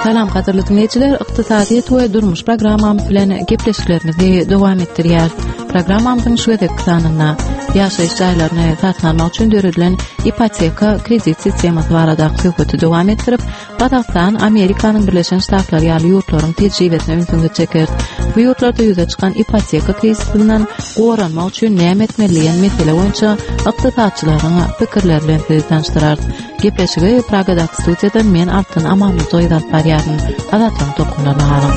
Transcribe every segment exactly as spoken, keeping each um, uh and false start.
Salam qadirli dinleyijiler, iqtisadiýet we durmuş programmamy bilen gepleşiklerimizi dowam etdirýär. Programmamyzyň şu edip sananyna ýaşaýyş jaýlaryny satmak üçin döredilen ipoteka kredit sistematy barada söhbeti dowam etdirip, Gazakystan Amerikanyň Birleşen Ştatlary ýaly ýurtlaryň tejribesini öňsüňe çeker. Bu ýurtlarda ýüze çykan ipoteka kreditinden goranmak üçin näme etmeliýän mesele boýunça iqtisadçylaryň pikirleri bilen tanıştyrar. Gepleşigi Pragada studiýadan men Altyn Amanly doýdap barýaryn. Adatdan tokunlanaram.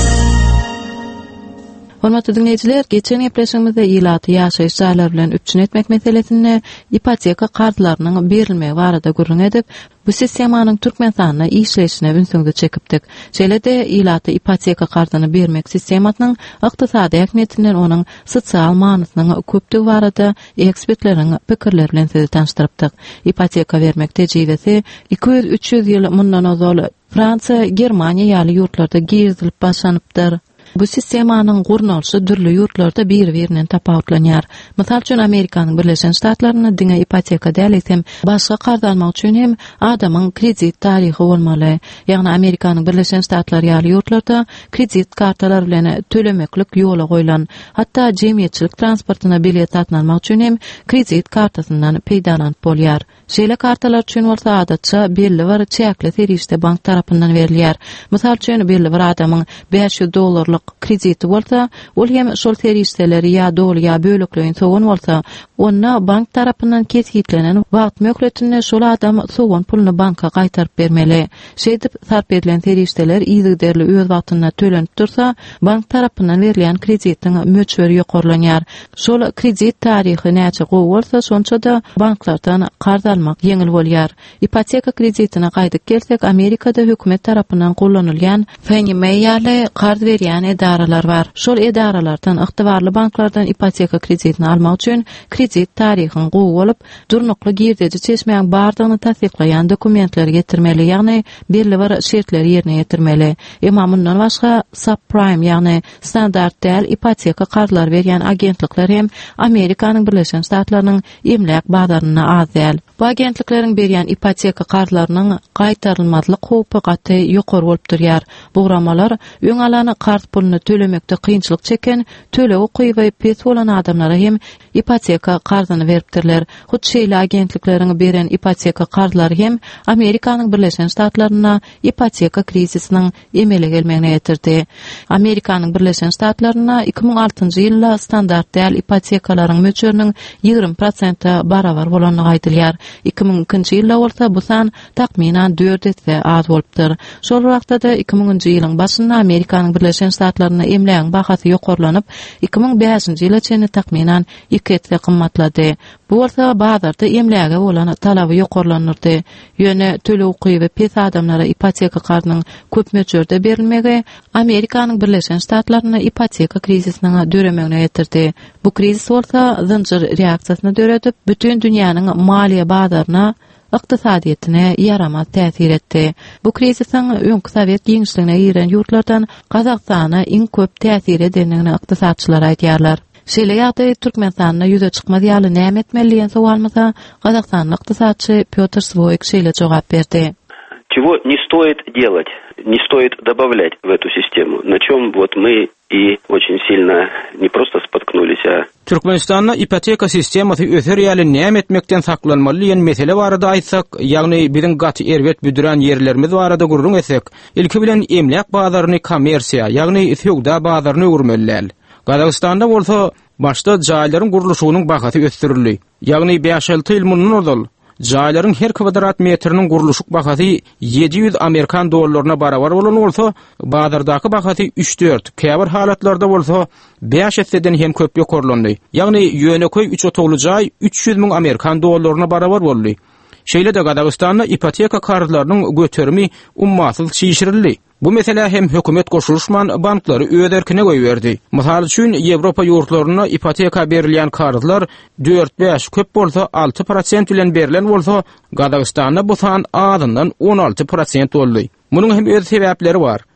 Hormatly dinleyijiler, geçen gepleşigimizde ýylaty ýaşaýyş jaýlary bilen üçin etmek meselesini ipoteka kartlarynyň berilmegi barada gurrun edip, bu sistemanyň Türkmenistanda işleşine öňsüňe çekipdik. Şeýle-de ýylaty ipoteka kartyny bermek sistematynyň ykdysady ähmiýetinden onuň sosial manysynyň köpdigi barada ekspertleriň pikirleri bilen sizi tanıştyrypdyk. Ipoteka bermek tejribesi iki yüz üç yüz ýyl mundan ozal Fransa, Germaniýa ýaly ýurtlarda girizilip başlanypdyr. Bu sistemanyň gurnalyşy dürli ýurtlarda bir-birinden tapawutlanýar. Mysal üçin Amerikanyň Birleşen Ştatlaryna diňe ipoteka dälisem, başga kart almak üçin hem adamyň kredit taryhy bolmaly. Ýagny Amerikanyň Birleşen Ştatlary ýaly ýurtlarda kredit kartalary bilen tölemeklik ýola goýulan, hatda jemgyýetçilik transportyna bilet satmak üçin hem kredit kartasyndan peýdalanıp bolýar. Şeýle kartalar üçin bolsa adatça belli bir çäkli serişde bank tarapyndan berilýär. Mysal üçin belli bir adamyň beş yüz dollarlyk krediti bolsa, ol hem şol serişdeleri ýa dol ýa bölükleýin soňun bolsa, onda bank tarapyndan kesgitlenen wagt möhletinde şol adam soňun puluny banka gaýtaryp bermeli. Şeýdip sarp edilen serişdeler ýygyderli öz wagtyna tölenip dursa, bank tarapyndan berilýän kreditiň möçberi ýokarlanýar. Şol kredit taryhy näçe gowy bolsa, şonça da banklardan kart almak ýeňil bolýar. Ipoteka kreditine gaýdyp gelsek, Amerikada hökümet tarapyndan gollanylýan Fannie Mae ýaly kart berýän edaralar bar. Şol edaralardan ygtybarly banklardan ipoteka kreditini almak üçin kredit taryhyny gowy bolup, durnukly girdeji çeşmeýän bardygyny tasdiklaýan dokumentleri getirmeli, ýagny belli bir şertleri ýerine ýetirmeli. Emma mundan başga subprime, ýagny standart däl ipoteka kartlary berýän agentlikler hem Amerikanyň Birleşen Ştatlarynyň emlak bazaryna az däl. Bu agentliklerin berýän ipoteka kartlarynyň gaýtarylmazlyk howpy gaty ýokary bolup durýar. Bu uramalar öň alany kart pulunu tölemekde kıyınçılık çeken, töle okuýy pes bolan adamlara hem ipoteka kartyny beripdirler. Hut şeýle agentliklerin beren ipoteka kartlary hem Amerikanyň Birleşen Ştatlaryna ipoteka krizisiniň emele gelmegine ýetirdi. Amerikanyň Birleşen Ştatlaryna iki ming altyncy ýylda standart däl ipotekalaryň möçberiniň ýigrim prosentine barabar bolanyny aýdylýar. iki ming ikinji ýylda bolsa bu san takminan dört etse az bolupdyr. Şol wagtda da iki minginji ýylyň başynda Amerikanyň Birleşen Ştatlaryna emläň bahasy ýokarlanyp, iki ming beşinji ýyla çenli takminan iki etse kymmatlady. Bu bolsa bazarda emläge bolan talaby ýokarlanyrdy. Ýöne töle okuýy we pes adamlara ipoteka kartynyň köp möçberde berilmegi Amerikanyň Birleşen Ştatlaryna ipoteka krizisiniň döremegine ýetirdi. Bu krizis bolsa zynjyr reaksiýasyny döredip, bütün dünýäniň maliýe bazaryna, ykdysadyetine yaramaz täsir etdi. Bu krizisiň öňkü Sowet giňişligine ýeren ýurtlardan Gazakstana iň köp täsir edenini ykdysadçylar aýdýarlar. Şeýle ýagdaý Türkmenistanda ýüze çykmaz ýaly näme etmeli diýen sowalmasa, Gazakstanyň ykdysadçy Pyotr Svoyk şeýle jogap berdi. Чего не стоит делать, не стоит добавлять в эту систему, на чем вот мы и очень сильно не просто споткнулись, а... Türkmenistanda ipoteka sistematy öter ýaly näme etmekden saklanmaly diýen mesele barada aýtsak, ýagny biziň gaty erwet büdüren ýerlerimiz barada gurrun etsek, ilki bilen emlak bazaryny kommersiýa, ýagny feodal bazaryny öwürmeliler. Gazakstanda bolsa başda jaýlaryň gurulşynyň bahasy ösdürildi. Ýagny beş ýyl ýyl mundan ozal jaýlaryň her kvadrat metriniň gurulşyk bahasy yedi yüz Amerikan dollaryna barabar bolan bolsa, bazardaky bahasy üç dört, käbir halatlarda bolsa beş etseden hem köp ýokarlandy. Ýagny ýöneköy üç otogly jaý üç yüz miň Amerikan dollaryna barabar boldy. Şeýle de Gazakstanda ipoteka kartlarynyň götermi ummasyz şişirildi. Bu mesele hem hökümet goşuluşman banklary öz erkine goýberdi. Mysal üçin Ýewropa ýurtlaryna ipoteka berilýän kartlar dört beş köp bolsa altı prosent bilen berilen bolsa, Gazakstanda bu san azyndan on altı prosent boldy. Munyň hem öz sebäpleri bar.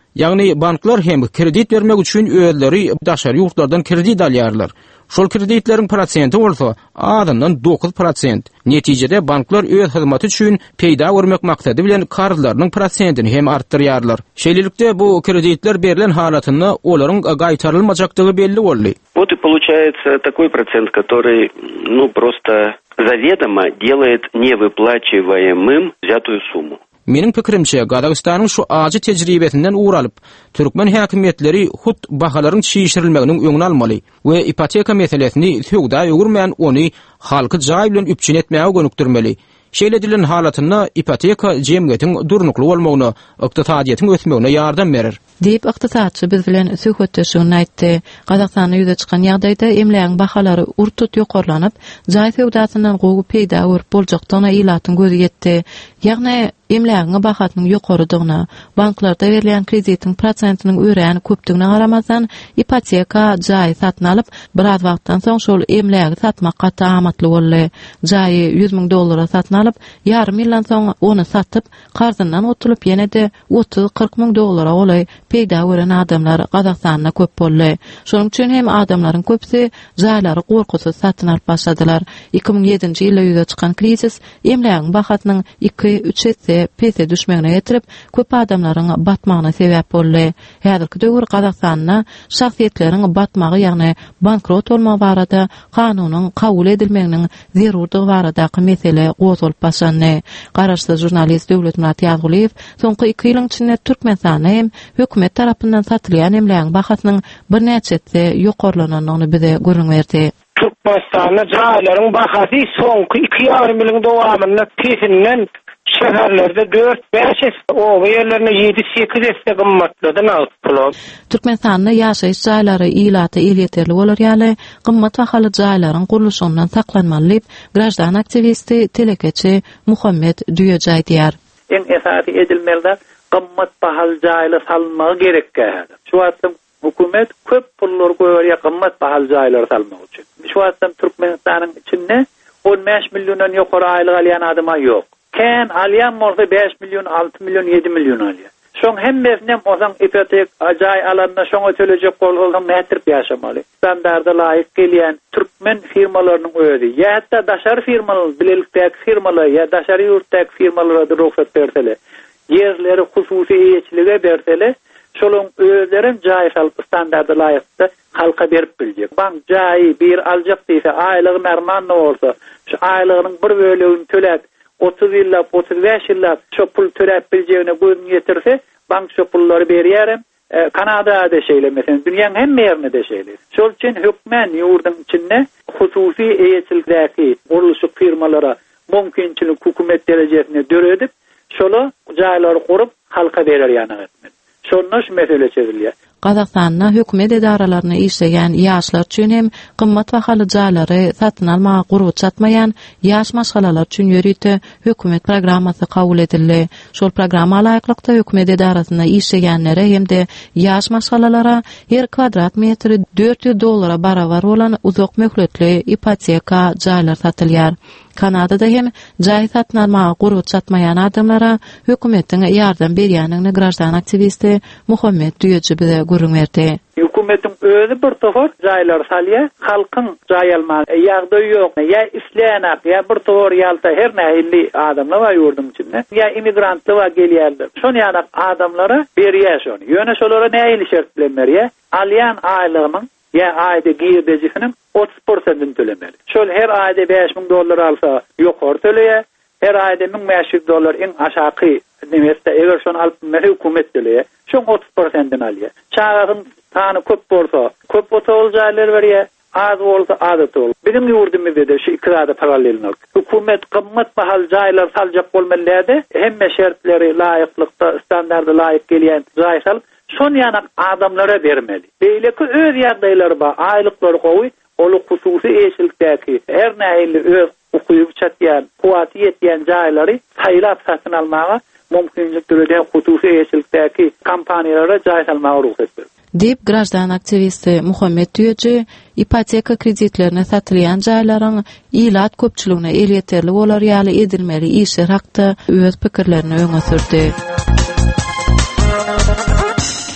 Ýagny banklar hem kredit bermek üçin özleri daşary ýurtlardan kredit alýarlar. Şol kreditleriň prosenti bolsa adından dokuz prosent. Netijede banklar öz hyzmaty üçin peýda görmek maksady bilen karjlarynyň prosentini hem artdyrýarlar. Şeýlelikde bu kreditler berilen halatyny olaryň gaýtarylmajakdygy belli boldy. Вот и получается такой процент, который, ну, просто заведомо делает невыплачиваемым взятую сумму. Menin pikirimçe Gazagystanyň şu ajy tejribesinden uğralyp Türkmen häkimetleri hut bahalaryň şişirilmeginiň öňüni almaly we ipoteka meselesini söwda ýugurmayan ony halky jaý bilen üpçün etmäge gönükdirmeli. Şeýle edilen halatyna ipoteka jemgyýetiň durnukly bolmagyna, ykdysadyýetyň ösmegine ýardam berer. Diýip ykdysadçy biz bilen söhbetdeşigini aýtdy. Gazagstanda ýüze çykan ýagdaýda emleýän bahalary urtut ýokarlanyp, jaý söwdasyndan gowy peýda bolup boljakdygyna ilatyň gözi ýetdi. Ýagny emleýän bahatynyň ýokarydygyna, banklarda berilen kreditin prosentiniň öýräni köpdigine garamazdan ipoteka jaý satyn alyp, biraz wagtdan soň şol emleýäni satmak gata amatly boldy. Jaý yüz ming dollara satyn alyp, ýarym ýyldan soň ony satyp, garzyndan oturup ýene-de otuz kırk ming dollara olay peýda gören adamlar Gazagstanda köp boldy. Şonuň üçin hem adamlaryň köpsi jaýlary gorkusuz satyn alyp başladylar. iki ming ýedinji ýylda ýüze çykan krizis emleýän bahatynyň iki üç etse pese düşmegine getirip köp adamlaryň batmagyna sebäp boldy. Häzirki döwür Gazagstanda şahsiýetleriň batmagy, ýagny bankrot bolma barada kanunyň kabul edilmeginiň zerurdygy baradaky mesele gozulup başlandy. Garaşsyz jurnalist Döwletmurat Ýazguliýew soňky iki ýylyň içinde Türkmenistanda hem hökümet tarapyndan satylýan emleýän bahatynyň bir näçesi ýokarlanyny bize görüňberdi. Türkmenistanda jaýlaryň bahasy soňky iki ýarym ýylyň dowamynda kesininden şäherlerde dört beş o ýerlerine yedi sekiz esse gymmatladan alyp. Türkmenistanda ýaşaýyş jaýlary ilaty elýeterli bolar ýaly gymmat bahaly jaýlaryň guruluşyndan saklanmaly diýip grajdan aktivisti telekeçi Muhammed Düýejay diýär. En esasy edilmeli gymmat bahaly jaýlar salmagy gerekkä. Şu wagtda hukumet köp pullar goýar gymmat bahaly jaýlar salmak üçin. Şu wagtda Türkmenistanyň içinde on beş milliondan ýokary aýlyk alýan adama ýok. Ken alýan bolsa beş milyon, altı milyon, yedi milyon alýar. Şoň hemmesine ozaň ipotek jaý alanda şoňa төлejek bolsaň mätirip ýaşamaly. Standarda laýyk gelýän türkmen firmalarynyň özi, ýa-da daşar firmalar, bilelikdäki firmalar, ýa daşary ýurtdaky firmalara da ruhsat berseler, ýerleri hususy eýetçilige berseler, şolaryň özleriň jaý standarda laýykda halka berip biljek. Bank jaý bir aljak diýse, aýlygy mermanly bolsa, şu aýlygynyň bir bölegini töläp otuz ýyllap, otuz beş ýyllap şu pul töläp biljegine gözüň ýetirse, bank şu pullary berýärem. E, Kanada'da şeýle mesela, dünýäniň hemme ýerinde de şeýle. Şol üçin hökmen ýurdun içinde hususy eýetçilikdäki guruluşyk firmalara mümkinçilik hukumet derejesine döredip, şola jaýlary gurup halka berer ýanyna etmeli. Şonnoş mesele çözülýär. Gazagstanda hökümet edaralaryna işleýän ýaşlar üçin hem gymmat bahaly jaýlary satyn almagy gurup satmaýan ýaş maşgalalar üçin ýörüýte hökümet programmasy kabul edildi. Şol programma laýyklykda hökümet edarasyna işleýänlere hem-de ýaş maşgalalara her kvadrat metri dört yüz dollara barabar bolan uzak möhletli ipoteka jaýlar satylýar. Kanadada hem jaý satyn almagy gurup satmaýan adamlara hökümetiň ýardam berýänini grajdan aktivisti Muhammed Düýejay bize görüňberdi. Hökümetiň özü bir tofor jaýlar salýar, halkyň jaý almagy ýagdaý ýok, ýa isleýän, ýa bir tofor ýalta her nähili adamlar bar ýurdun içinde, ýa immigrantlar bar gelýärler. Şol ýanak adamlara berýär şonu. Ýöne şolara nähili şert bilen berýär? Alýan aýlygynyň ya ayda girdejinin otuz prosentini tölemeli. Şol her ayda beş ming dollar alsa ýokary töleýär. Her ayda ming beş yüz dollar en aşağı nimeste eger şonu alyp hökümet töleýär. Şoň otuz prosentini alýar. Çağagyň tany köp bolsa, köp otol jaýlar berýär. Az bolsa az otol. Bizim ýurdumyzda da şu iki zada paralelini. Hökümet gymmat bahaly jaýlar saljak bolmaly, hemme şertleri laýyklykda, standarda laýyk gelýän jaýsal şon ýanak adamlara bermeli. Beýleki öz ýagdaýlary bar, aýlyklary gowy, olu hususy eýetçilikdäki her nähili öz ukyp çatýan, kuwaty ýetýän jaýlary saýlap satyn almaga mümkinçilik türeden hususy eýetçilikdäki kompaniýalara jaý salmagy ruhsat berdi. Dip grajdan aktivisti Muhammed Düýejay ipoteka kreditlerini satylýan jaýlaryň ilat köpçüligine elýeterli bolar ýaly edilmeli işler hakda öz pikirlerini öňe sürdi.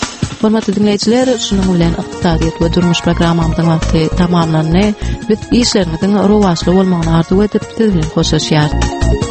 Hormatly dinleýijiler, şunuň bilen ykdysadyýat we durmuş programmamyzyň wagty tamamlandy. Biz işlerimizin rowaşly bolmagyny arzu edip sizden hoşlaşýar.